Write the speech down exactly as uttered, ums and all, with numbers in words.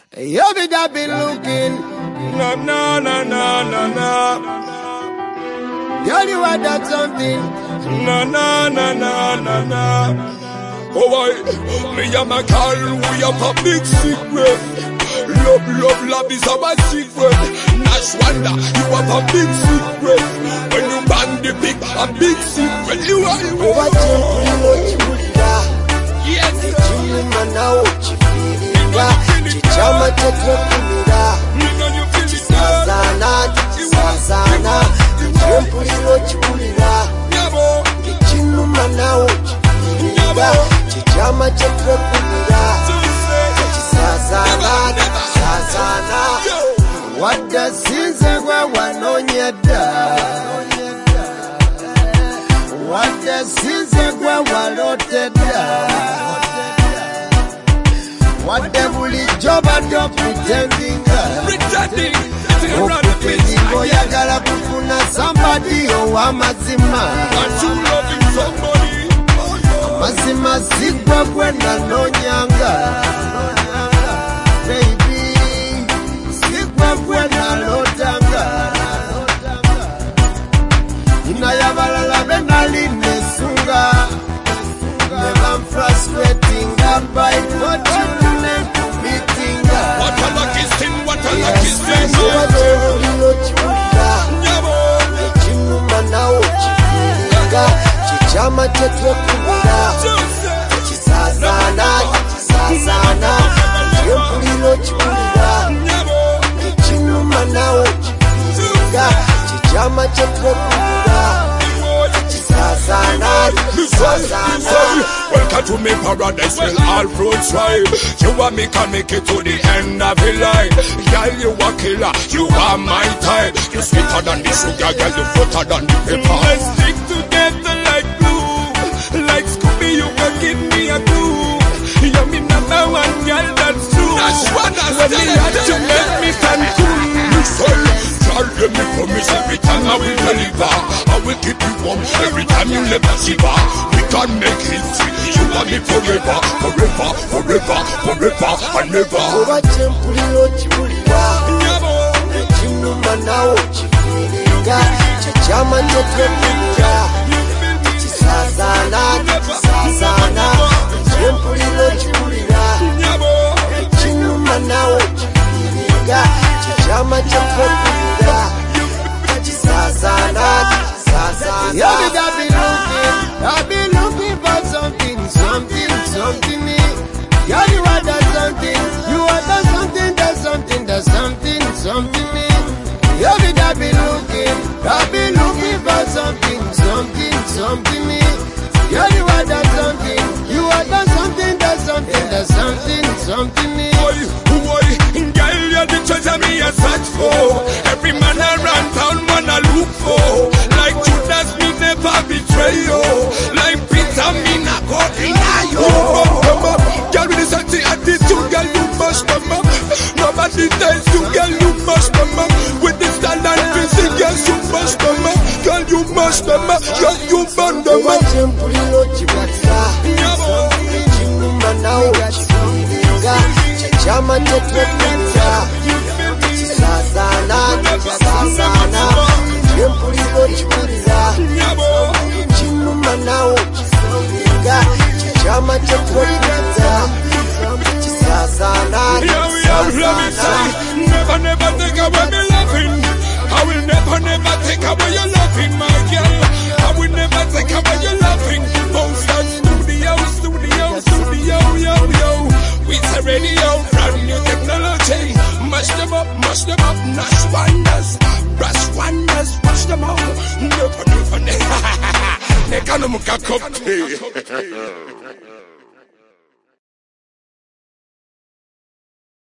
You be that be looking. Na na na na na na. Girl, you are that something. Na na na na na na. Oh boy, me and my girl, we have a big secret. Love, love, love is our secret. Nash Wonder, you have a big secret. When you bang the big, a big secret. You are, you are. Yes. Chichama chetu kumira Sazana, sazana Chempulilo chipulira Kichinu manao chipulira Chichama chetu kumira Sazana, sazana Wadasinze gwa wanonyeda Wadasinze gwa waloteda What the bully job and you're pretending Pretending Pretending Go yagala kufuna somebody Oh amazima Aren't you loving somebody Amazima sigwa kwenda no nyanga Baby Sigwa kwenda lotanga Inayabalala benali nesunga Never I'm frustrating by what you What a lucky thing, what a lucky thing. Chichama chetu kumira Chisazana, chisazana Chempulilo chipulira Chinu manao chipulira Chichama chetu kumira Chisazana, chisazana Welcome to me paradise, well all fruits ripe. You and me can make it to the end of the line. Girl, you a killer, you are my type. You sweeter than the sugar, girl, you hotter than the pepper. Let's stick together like glue. Like Scooby, you can give me a clue. You're me number one, girl, that's true. That's what I said. When me had to make me stand cool. Listen, girl, let me promise every time I will deliver. I will keep you warm every time you never shiver. We can make history. You want me forever, forever, forever, forever and never. Oba chempulilo chipulira Chinu manao chipulira Chichama chetu kumira Chisazana, chisazana Chempulilo chipulira Chinu manao chipulira Chichama chetu kumira Chisazana, chisazana You be that be looking, I be looking for something, something, something me. Girl, you are that something, you are that something, that something, that something, something me. You be that be looking, I be looking for something, something, something me. Girl, you are that something, you are that something, that something, that something, something me. Boy, boy, girl, you're the treasure me a search for. Every man around town wanna look for. Like Judas, me never betray you. Like Peter, me not go deny you. Girl, with the sexy attitude, girl, you must come up. Nobody tells you, girl, you must come up. With the style and physique, girl, you must come up. Girl, you must come up. Girl, you burn them up. Chempulilo chipulira Chinu manao chipulira Chichama chetu kumira Chisazana, chisazana Chempulilo chipulira Chinu manao chipulira Chichama chetu kumira Chisazana, chisazana Never, never take away me loving. I will never, never take away your loving, my girl. I will never take away your loving. Monster studio, studio, studio, yo, yo. With a radio, brand new technology. Mash them up, mash them up, Nash Wonders. Brass Wonders, mash them up. Never, never, never. Never, never, never.